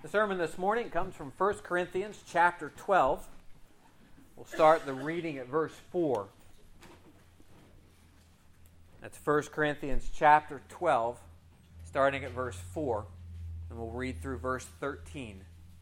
The sermon this morning comes from 1 Corinthians chapter 12. We'll start the reading at verse 4. That's 1 Corinthians chapter 12, starting at verse 4. And we'll read through verse 13.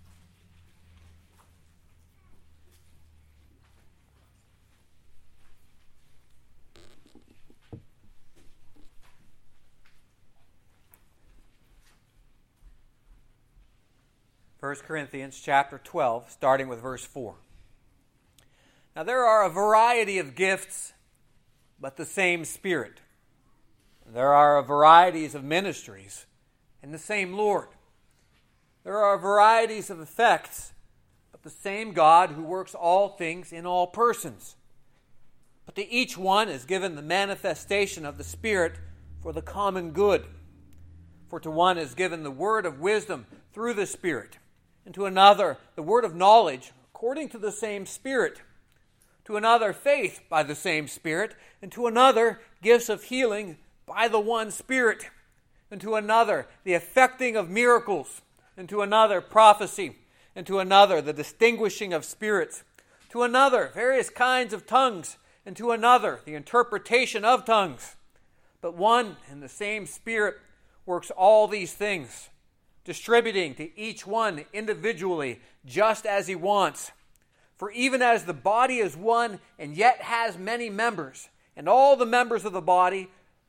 First Corinthians chapter 12, starting with verse 4. Now there are a variety of gifts, but the same Spirit. There are varieties of ministries, and the same Lord. There are varieties of effects, but the same God who works all things in all persons. But to each one is given the manifestation of the Spirit for the common good. For to one is given the word of wisdom through the Spirit, and to another the word of knowledge according to the same Spirit, to another faith by the same Spirit, and to another gifts of healing by the one Spirit, and to another the effecting of miracles, and to another prophecy, and to another the distinguishing of spirits, to another various kinds of tongues, and to another the interpretation of tongues. But one and the same Spirit works all these things, distributing to each one individually just as he wants. For even as the body is one and yet has many members, and all the members of the body,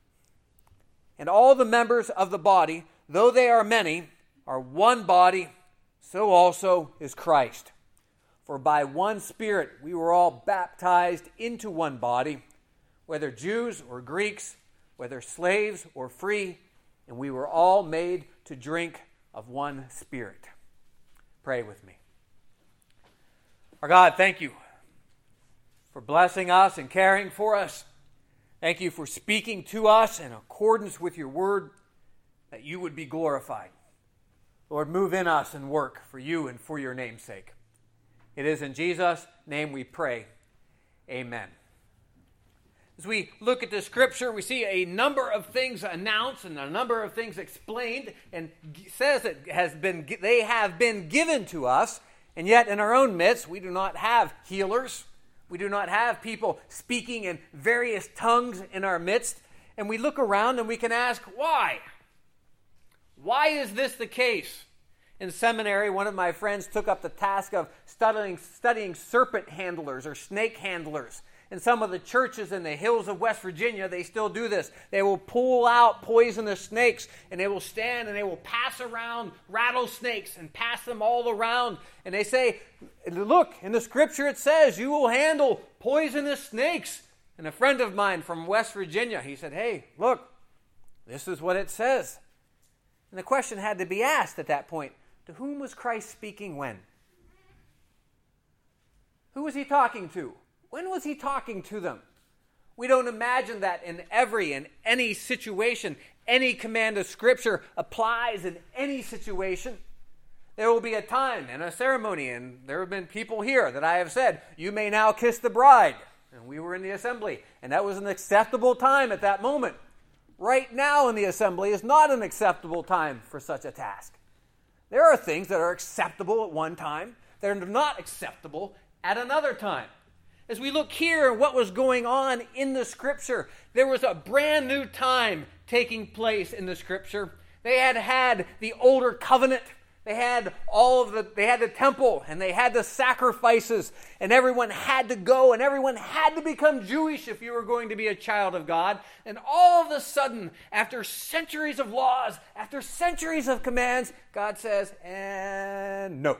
though they are many, are one body, so also is Christ. For by one Spirit we were all baptized into one body, whether Jews or Greeks, whether slaves or free, and we were all made to drink of one Spirit. Pray with me. Our God, thank you for blessing us and caring for us. Thank you for speaking to us in accordance with your word, that you would be glorified. Lord, move in us and work for you and for your name's sake. It is in Jesus' name we pray. Amen. As we look at the scripture, we see a number of things announced and a number of things explained, and says that they have been given to us, and yet in our own midst we do not have healers. We do not have people speaking in various tongues in our midst, and we look around and we can ask, why? Why is this the case? In seminary, one of my friends took up the task of studying serpent handlers or snake handlers. In some of the churches in the hills of West Virginia, they still do this. They will pull out poisonous snakes, and they will stand and they will pass around rattlesnakes and pass them all around. And they say, look, in the scripture it says you will handle poisonous snakes. And a friend of mine from West Virginia, he said, hey, look, this is what it says. And the question had to be asked at that point, to whom was Christ speaking when? Who was he talking to? When was he talking to them? We don't imagine that in any situation, any command of Scripture applies in any situation. There will be a time and a ceremony, and there have been people here that I have said, you may now kiss the bride. And we were in the assembly, and that was an acceptable time at that moment. Right now in the assembly is not an acceptable time for such a task. There are things that are acceptable at one time that are not acceptable at another time. As we look here at what was going on in the Scripture, there was a brand new time taking place in the Scripture. They had the older covenant. They had the temple, and they had the sacrifices, and everyone had to go, and everyone had to become Jewish if you were going to be a child of God. And all of a sudden, after centuries of laws, after centuries of commands, God says, and no.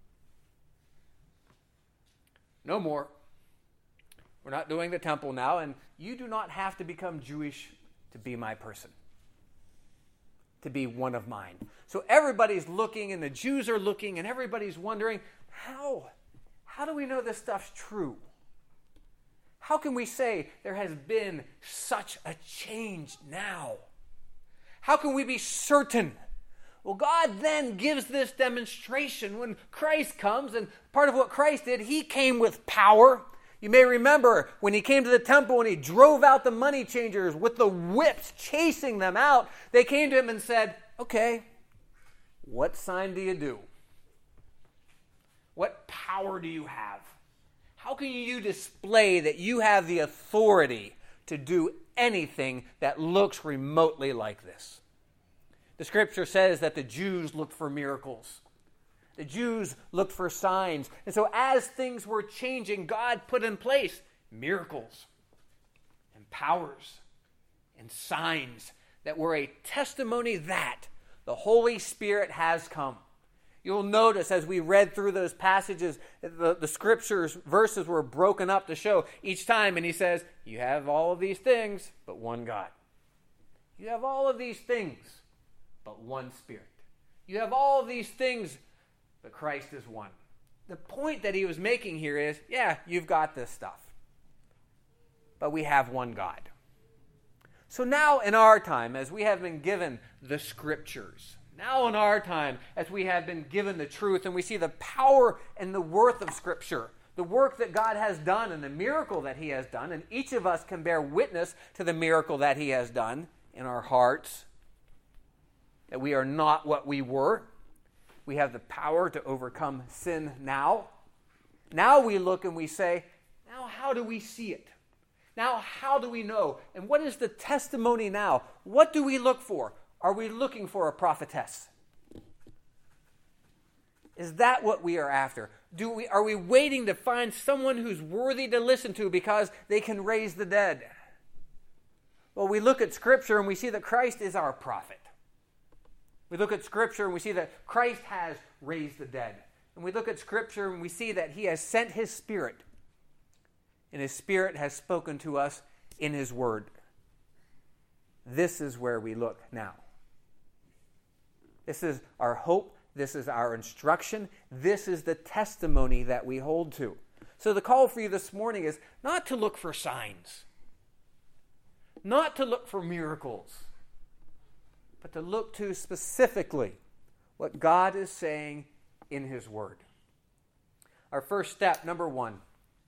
No more. We're not doing the temple now, and you do not have to become Jewish to be my person, to be one of mine. So everybody's looking, and the Jews are looking, and everybody's wondering, how do we know this stuff's true? How can we say there has been such a change now? How can we be certain? Well, God then gives this demonstration when Christ comes, and part of what Christ did, he came with power. You may remember when he came to the temple and he drove out the money changers with the whips chasing them out. They came to him and said, okay, what sign do you do? What power do you have? How can you display that you have the authority to do anything that looks remotely like this? The scripture says that the Jews looked for miracles. The Jews looked for signs. And so as things were changing, God put in place miracles and powers and signs that were a testimony that the Holy Spirit has come. You'll notice as we read through those passages, the scriptures, verses were broken up to show each time. And he says, you have all of these things, but one God. You have all of these things, but one Spirit. You have all of these things, but Christ is one. The point that he was making here is, yeah, you've got this stuff, but we have one God. So now in our time, as we have been given the scriptures, now in our time, as we have been given the truth and we see the power and the worth of Scripture, the work that God has done and the miracle that he has done, and each of us can bear witness to the miracle that he has done in our hearts, that we are not what we were. We have the power to overcome sin now. Now we look and we say, now how do we see it? Now how do we know? And what is the testimony now? What do we look for? Are we looking for a prophetess? Is that what we are after? Are we waiting to find someone who's worthy to listen to because they can raise the dead? Well, we look at Scripture and we see that Christ is our prophet. We look at Scripture and we see that Christ has raised the dead. And we look at Scripture and we see that he has sent his Spirit. And his Spirit has spoken to us in his Word. This is where we look now. This is our hope. This is our instruction. This is the testimony that we hold to. So the call for you this morning is not to look for signs, not to look for miracles, but to look to specifically what God is saying in his Word. Our first step, number one,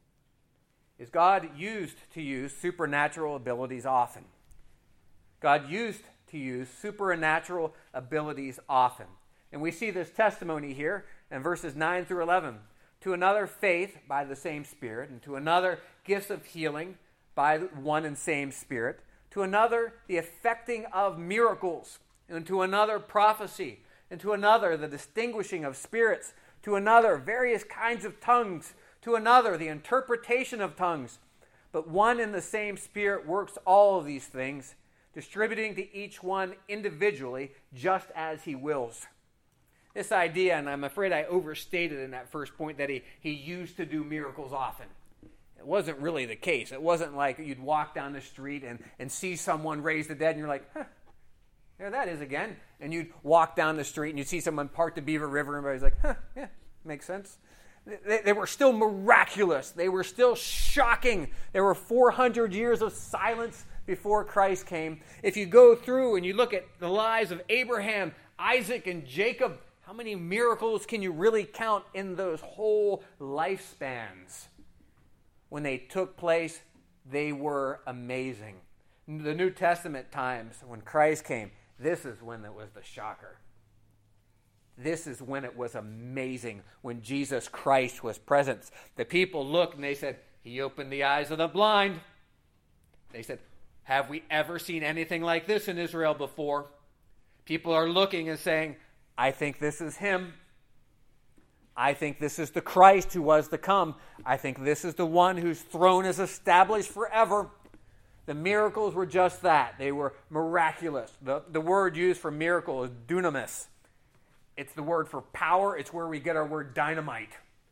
is God used to use supernatural abilities often. God used to use supernatural abilities often. And we see this testimony here in verses 9 through 11. To another, faith by the same Spirit, and to another, gifts of healing by one and same Spirit. To another, the effecting of miracles, and to another, prophecy, and to another, the distinguishing of spirits. To another, various kinds of tongues. To another, the interpretation of tongues. But one and the same Spirit works all of these things, distributing to each one individually just as he wills. This idea, and I'm afraid I overstated in that first point, that he used to do miracles often. It wasn't really the case. It wasn't like you'd walk down the street and see someone raise the dead and you're like, huh, there that is again. And you'd walk down the street and you'd see someone part the Beaver River and everybody's like, huh, yeah, makes sense. They were still miraculous. They were still shocking. There were 400 years of silence before Christ came. If you go through and you look at the lives of Abraham, Isaac, and Jacob, how many miracles can you really count in those whole lifespans? When they took place, they were amazing. The New Testament times, when Christ came, this is when it was the shocker. This is when it was amazing, when Jesus Christ was present. The people looked and they said, he opened the eyes of the blind. They said, have we ever seen anything like this in Israel before? People are looking and saying, I think this is him. I think this is the Christ who was to come. I think this is the one whose throne is established forever. The miracles were just that. They were miraculous. The word used for miracle is dunamis. It's the word for power. It's where we get our word dynamite.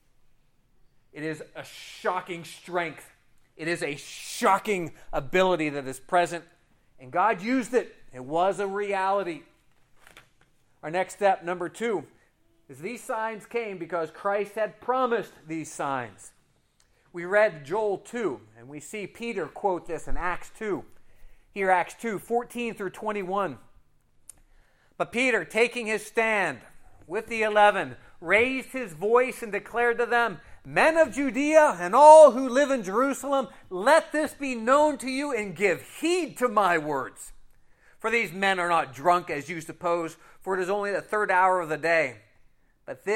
It is a shocking strength. It is a shocking ability that is present. And God used it. It was a reality. Our next step, number 2, is these signs came because Christ had promised these signs. We read Joel 2, and we see Peter quote this in Acts 2. Here, Acts 2, 14 through 21. But Peter, taking his stand with the 11, raised his voice and declared to them, Men of Judea and all who live in Jerusalem, let this be known to you and give heed to my words. For these men are not drunk as you suppose, for it is only the 3rd hour of the day. But this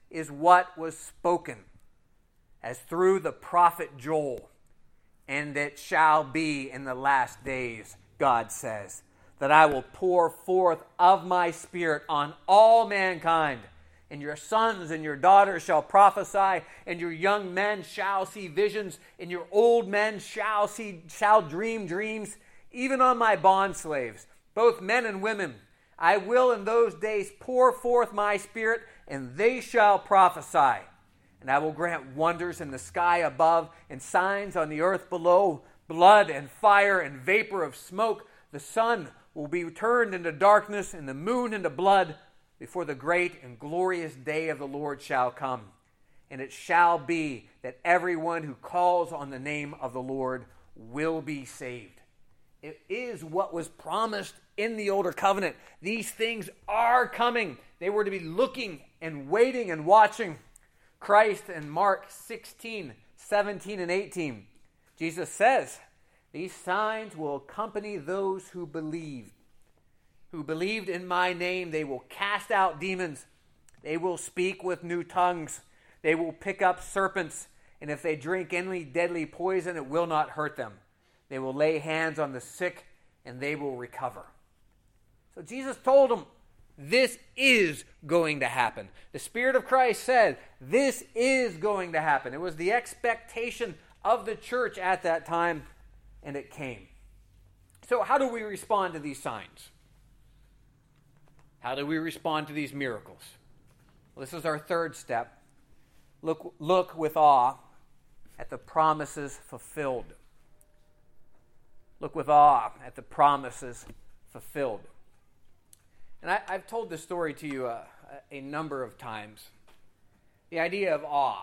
is what was spoken, as through the prophet Joel. And it shall be in the last days, God says, that I will pour forth of my Spirit on all mankind. And your sons and your daughters shall prophesy, and your young men shall see visions, and your old men shall dream dreams, even on my bondslaves, both men and women. I will in those days pour forth my Spirit, and they shall prophesy. And I will grant wonders in the sky above, and signs on the earth below, blood and fire and vapor of smoke. The sun will be turned into darkness, and the moon into blood, before the great and glorious day of the Lord shall come. And it shall be that everyone who calls on the name of the Lord will be saved. It is what was promised in the older covenant. These things are coming. They were to be looking and waiting and watching. Christ in Mark 16, 17, and 18. Jesus says, these signs will accompany those who believe. Who believed in my name, they will cast out demons. They will speak with new tongues. They will pick up serpents. And if they drink any deadly poison, it will not hurt them. They will lay hands on the sick, and they will recover. So Jesus told them, this is going to happen. The Spirit of Christ said, this is going to happen. It was the expectation of the church at that time, and it came. So how do we respond to these signs? How do we respond to these miracles? Well, this is our third step. Look with awe at the promises fulfilled. Look with awe at the promises fulfilled. And I've told this story to you a number of times. The idea of awe.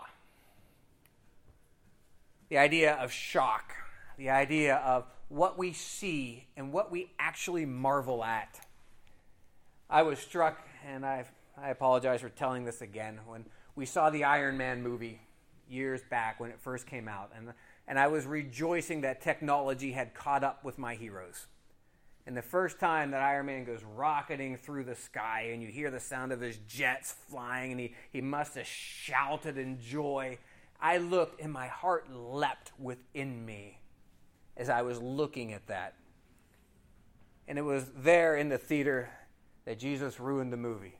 The idea of shock. The idea of what we see and what we actually marvel at. I was struck, and I apologize for telling this again, when we saw the Iron Man movie years back when it first came out. And I was rejoicing that technology had caught up with my heroes. And the first time that Iron Man goes rocketing through the sky and you hear the sound of his jets flying and he must have shouted in joy, I looked and my heart leapt within me as I was looking at that. And it was there in the theater that Jesus ruined the movie.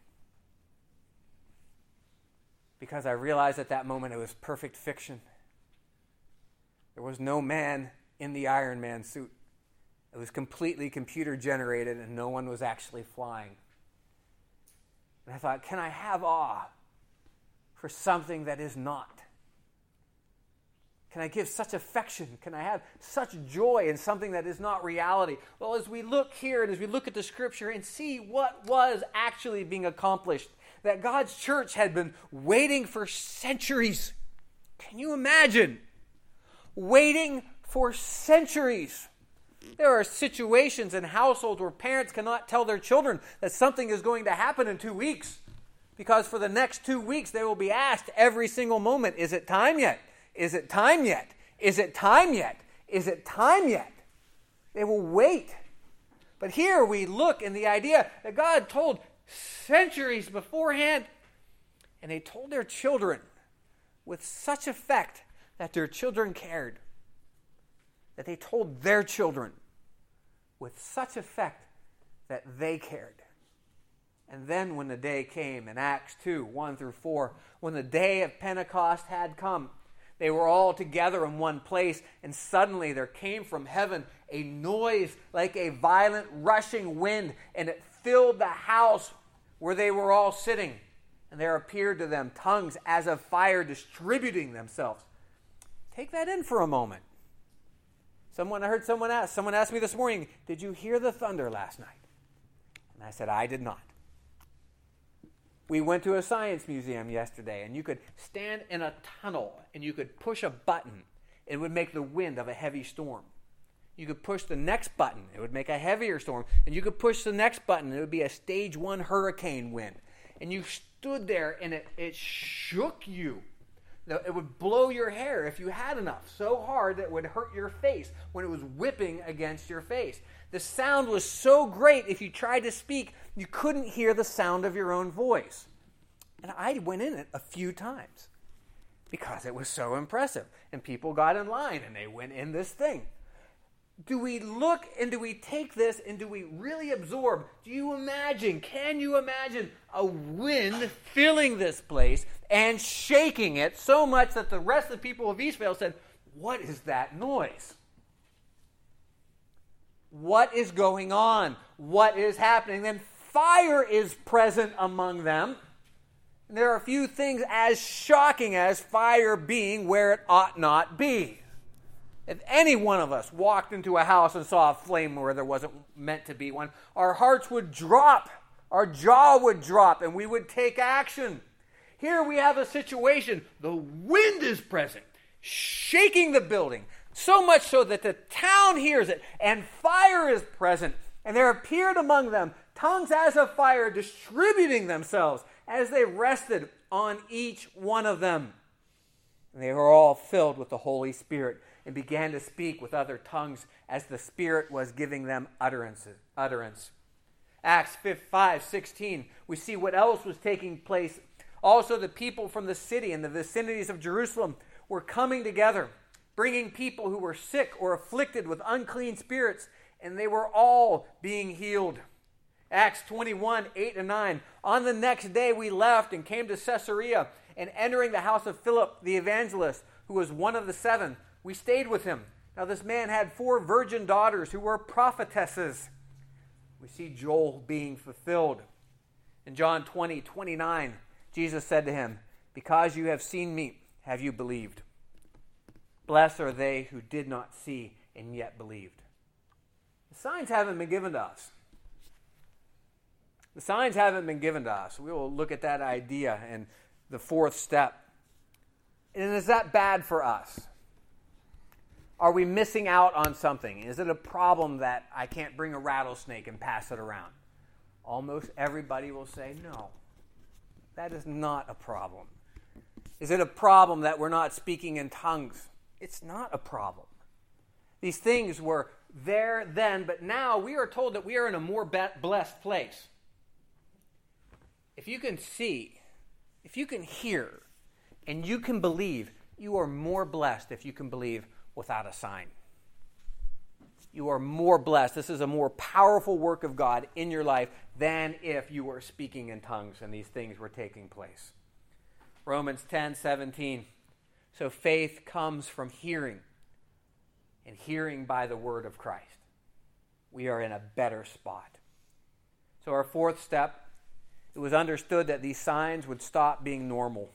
Because I realized at that moment it was perfect fiction. There was no man in the Iron Man suit. It was completely computer generated and no one was actually flying. And I thought, can I have awe for something that is not? Can I give such affection? Can I have such joy in something that is not reality? Well, as we look here and as we look at the scripture and see what was actually being accomplished, that God's church had been waiting for centuries. Can you imagine? Waiting for centuries. There are situations in households where parents cannot tell their children that something is going to happen in 2 weeks. Because for the next 2 weeks, they will be asked every single moment, is it time yet? Is it time yet? Is it time yet? Is it time yet? They will wait. But here we look in the idea that God told centuries beforehand, and they told their children with such effect that their children cared. That they told their children with such effect that they cared. And then when the day came in Acts 2, 1 through 4, when the day of Pentecost had come, they were all together in one place, and suddenly there came from heaven a noise like a violent rushing wind, and it filled the house where they were all sitting. And there appeared to them tongues as of fire distributing themselves. Take that in for a moment. Someone asked me this morning, did you hear the thunder last night? And I said, I did not. We went to a science museum yesterday, and you could stand in a tunnel, and you could push a button. It would make the wind of a heavy storm. You could push the next button. It would make a heavier storm. And you could push the next button. It would be a stage 1 hurricane wind. And you stood there, and it shook you. It would blow your hair if you had enough, so hard that it would hurt your face when it was whipping against your face. The sound was so great, if you tried to speak, you couldn't hear the sound of your own voice. And I went in it a few times because it was so impressive. And people got in line and they went in this thing. Do we look and do we take this and do we really absorb? Do you imagine, can you imagine a wind filling this place and shaking it so much that the rest of the people of Eastvale said, what is that noise? What is going on? What is happening? Then fire is present among them. And there are a few things as shocking as fire being where it ought not be. If any one of us walked into a house and saw a flame where there wasn't meant to be one, our hearts would drop, our jaw would drop, and we would take action. Here we have a situation. The wind is present, shaking the building, so much so that the town hears it, and fire is present. And there appeared among them tongues as of fire, distributing themselves as they rested on each one of them. And they were all filled with the Holy Spirit and began to speak with other tongues as the Spirit was giving them utterance. Acts 5:16, we see what else was taking place. Also, the people from the city and the vicinities of Jerusalem were coming together, bringing people who were sick or afflicted with unclean spirits, and they were all being healed. Acts 21:8-9, on the next day we left and came to Caesarea, and entering the house of Philip the evangelist, who was one of the 7, we stayed with him. Now this man had 4 virgin daughters who were prophetesses. We see Joel being fulfilled. In John 20:29, Jesus said to him, because you have seen me, have you believed? Blessed are they who did not see and yet believed. The signs haven't been given to us. The signs haven't been given to us. We will look at that idea and the 4th step. And is that bad for us? Are we missing out on something? Is it a problem that I can't bring a rattlesnake and pass it around? Almost everybody will say no. That is not a problem. Is it a problem that we're not speaking in tongues? It's not a problem. These things were there then, but now we are told that we are in a more blessed place. If you can see, if you can hear, and you can believe, you are more blessed if you can believe without a sign. You are more blessed. This is a more powerful work of God in your life than if you were speaking in tongues and these things were taking place. Romans 10:17. So faith comes from hearing, and hearing by the word of Christ. We are in a better spot. So our 4th step, it was understood that these signs would stop being normal.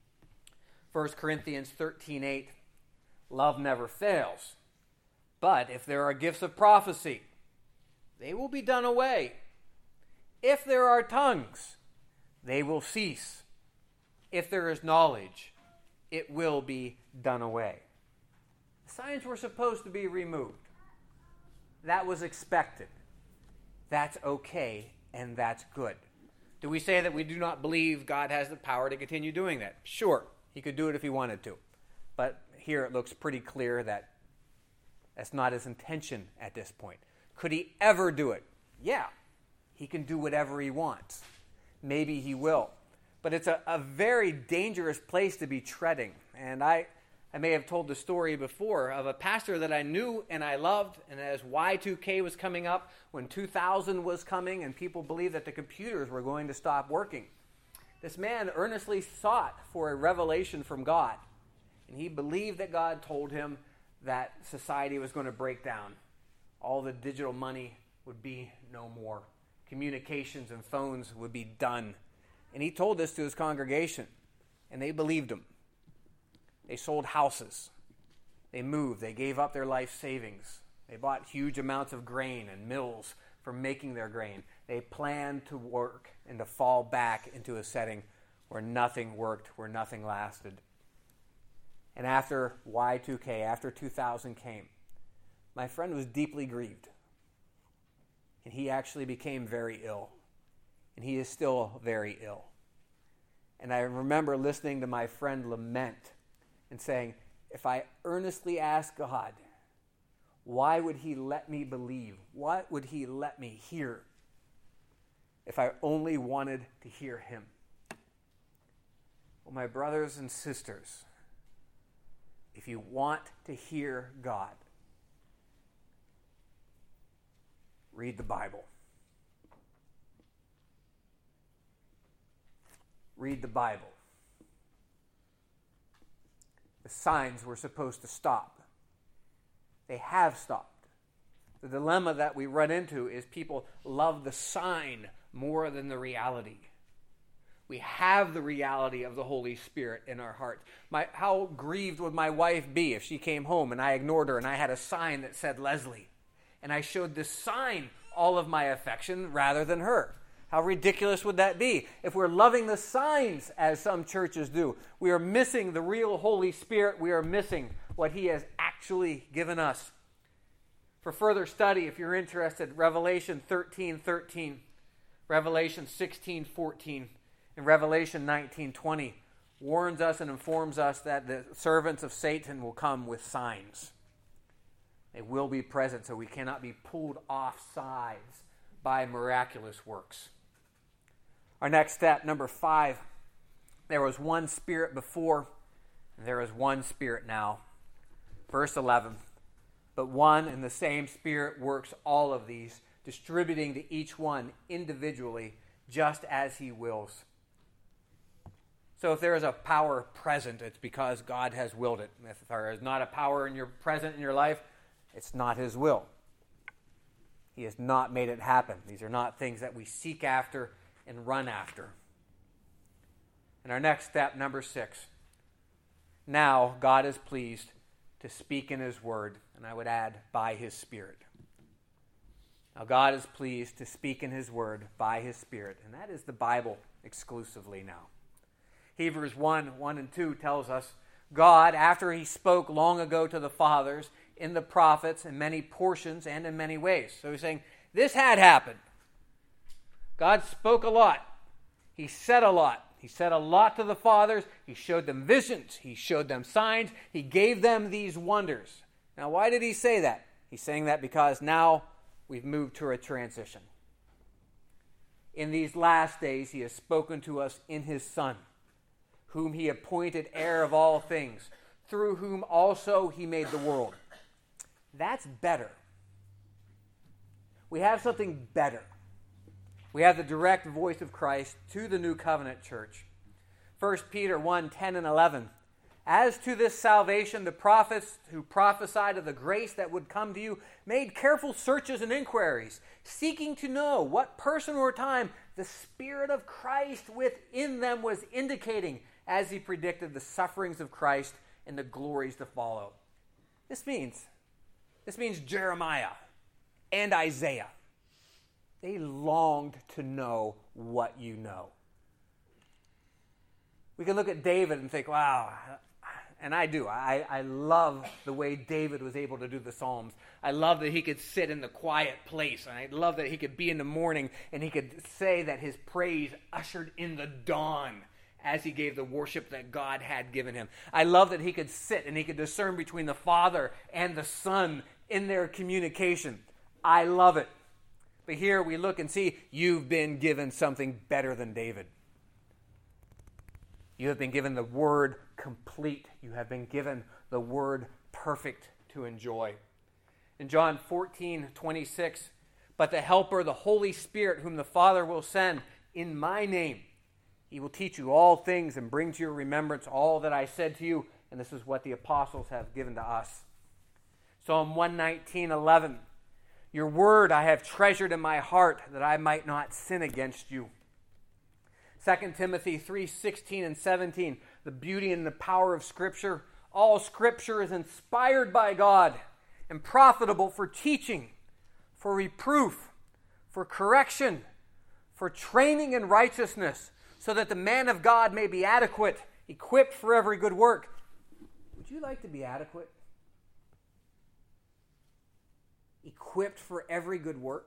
1 Corinthians 13:8. Love never fails. But if there are gifts of prophecy, they will be done away. If there are tongues, they will cease. If there is knowledge, it will be done away. The signs were supposed to be removed. That was expected. That's okay, and that's good. Do we say that we do not believe God has the power to continue doing that? Sure, he could do it if he wanted to. But here it looks pretty clear that that's not his intention at this point. Could he ever do it? Yeah, he can do whatever he wants. Maybe he will. But it's a very dangerous place to be treading. And I may have told the story before of a pastor that I knew and I loved, and as Y2K was coming up, when 2000 was coming and people believed that the computers were going to stop working, this man earnestly sought for a revelation from God. And he believed that God told him that society was going to break down. All the digital money would be no more. Communications and phones would be done. And he told this to his congregation, and they believed him. They sold houses. They moved. They gave up their life savings. They bought huge amounts of grain and mills for making their grain. They planned to work and to fall back into a setting where nothing worked, where nothing lasted. And after Y2K, after 2000 came, my friend was deeply grieved. And he actually became very ill. And he is still very ill. And I remember listening to my friend lament and saying, if I earnestly ask God, why would he let me believe? What would he let me hear if I only wanted to hear him? Well, my brothers and sisters, if you want to hear God, read the Bible. Read the Bible. The signs were supposed to stop. They have stopped. The dilemma that we run into is people love the sign more than the reality. We have the reality of the Holy Spirit in our hearts. How grieved would my wife be if she came home and I ignored her and I had a sign that said Leslie, and I showed this sign all of my affection rather than her? How ridiculous would that be? If we're loving the signs as some churches do, we are missing the real Holy Spirit. We are missing what He has actually given us. For further study, if you're interested, Revelation 13:13, Revelation 16:14, and Revelation 19:20 warns us and informs us that the servants of Satan will come with signs. They will be present, so we cannot be pulled off sides by miraculous works. Our next step, number 5, there was one Spirit before, and there is one Spirit now. Verse 11, but one and the same Spirit works all of these, distributing to each one individually, just as He wills. So if there is a power present, it's because God has willed it. If there is not a power present in your life, it's not His will. He has not made it happen. These are not things that we seek after and run after. And our next step, number 6. Now God is pleased to speak in His word, and I would add, by His Spirit. Now God is pleased to speak in His word by His Spirit, and that is the Bible exclusively now. Hebrews 1 and 2 tells us, God, after He spoke long ago to the fathers in the prophets in many portions and in many ways. So He's saying, this had happened. God spoke a lot. He said a lot. He said a lot to the fathers. He showed them visions. He showed them signs. He gave them these wonders. Now, why did He say that? He's saying that because now we've moved to a transition. In these last days, He has spoken to us in His Son, whom He appointed heir of all things, through whom also He made the world. That's better. We have something better. We have the direct voice of Christ to the New Covenant church. 1 Peter 1:10 and 11. As to this salvation, the prophets who prophesied of the grace that would come to you made careful searches and inquiries, seeking to know what person or time the Spirit of Christ within them was indicating as He predicted the sufferings of Christ and the glories to follow. This means Jeremiah and Isaiah. They longed to know what you know. We can look at David and think, wow, and I do. I love the way David was able to do the Psalms. I love that he could sit in the quiet place. And I love that he could be in the morning and he could say that his praise ushered in the dawn as he gave the worship that God had given him. I love that he could sit and he could discern between the Father and the Son in their communication. I love it. But here we look and see you've been given something better than David. You have been given the Word complete. You have been given the Word perfect to enjoy. In John 14:26, but the Helper, the Holy Spirit, whom the Father will send in my name, He will teach you all things and bring to your remembrance all that I said to you. And this is what the apostles have given to us. Psalm 119:11. Your word I have treasured in my heart that I might not sin against you. 2 Timothy 3:16 and 17. The beauty and the power of Scripture. All Scripture is inspired by God and profitable for teaching, for reproof, for correction, for training in righteousness, so that the man of God may be adequate, equipped for every good work. Would you like to be adequate? Equipped for every good work?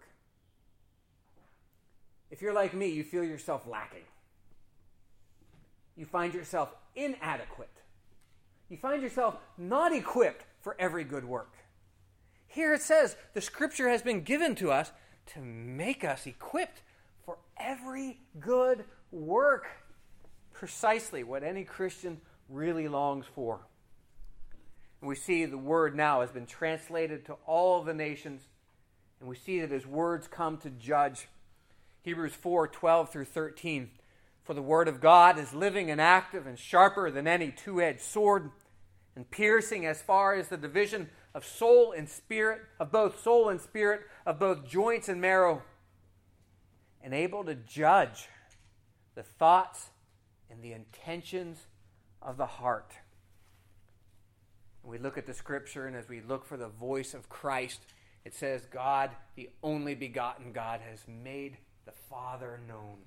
If you're like me, you feel yourself lacking. You find yourself inadequate. You find yourself not equipped for every good work. Here it says the Scripture has been given to us to make us equipped for every good work. precisely what any Christian really longs for. And we see the word now has been translated to all the nations, and we see that his words come to judge. Hebrews 4:12 through 13. For the word of God is living and active and sharper than any two-edged sword, and piercing as far as the division of soul and spirit, of both soul and spirit, of both joints and marrow, and able to judge the thoughts and the intentions of the heart. And we look at the scripture, and as we look for the voice of Christ, it says, God, the only begotten God, has made the Father known.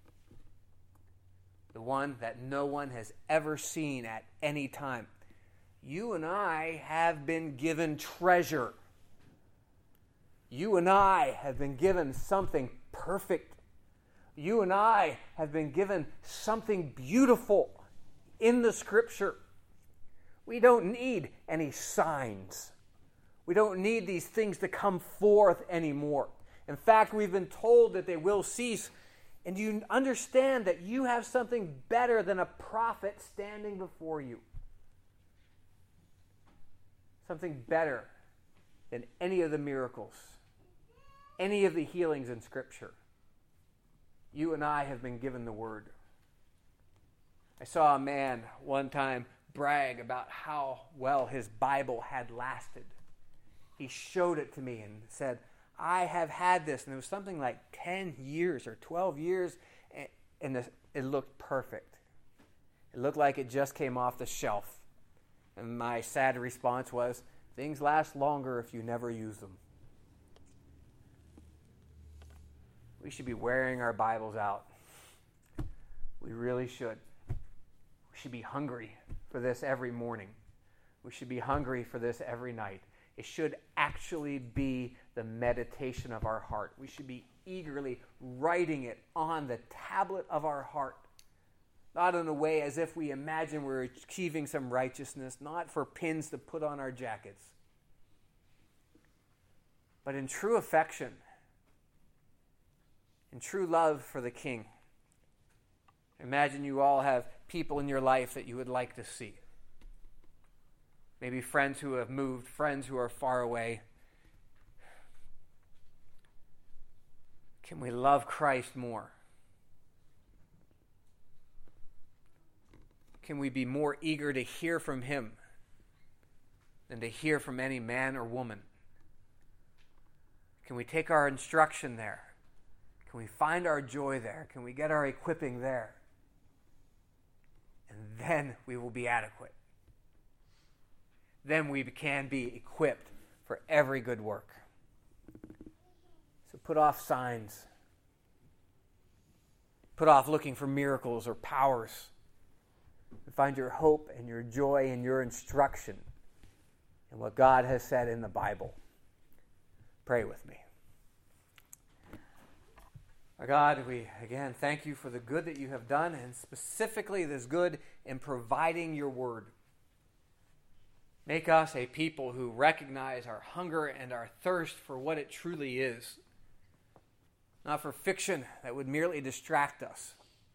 The one that no one has ever seen at any time. You and I have been given treasure. You and I have been given something perfect. You and I have been given something beautiful in the Scripture. We don't need any signs. We don't need these things to come forth anymore. In fact, we've been told that they will cease. And you understand that you have something better than a prophet standing before you. Something better than any of the miracles, any of the healings in Scripture. You and I have been given the Word. I saw a man one time brag about how well his Bible had lasted. He showed it to me and said, I have had this, and it was something like 10 years or 12 years, and it looked perfect. It looked like it just came off the shelf. And my sad response was, things last longer if you never use them. We should be wearing our Bibles out. We really should. We should be hungry for this every morning. We should be hungry for this every night. It should actually be the meditation of our heart. We should be eagerly writing it on the tablet of our heart. Not in a way as if we imagine we're achieving some righteousness, not for pins to put on our jackets, but in true affection, in true love for the King. Imagine you all have people in your life that you would like to see. Maybe friends who have moved, friends who are far away. Can we love Christ more? Can we be more eager to hear from Him than to hear from any man or woman? Can we take our instruction there? Can we find our joy there? Can we get our equipping there? And then we will be adequate. Then we can be equipped for every good work. So put off signs. Put off looking for miracles or powers. And find your hope and your joy and your instruction in what God has said in the Bible. Pray with me. Our God, we again thank you for the good that you have done, and specifically this good in providing your word. Make us a people who recognize our hunger and our thirst for what it truly is. Not for fiction that would merely distract us,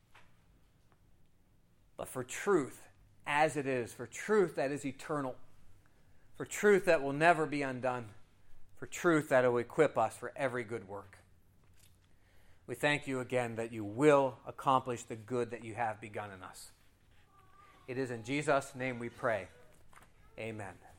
but for truth as it is, for truth that is eternal, for truth that will never be undone, for truth that will equip us for every good work. We thank you again that you will accomplish the good that you have begun in us. It is in Jesus' name we pray. Amen.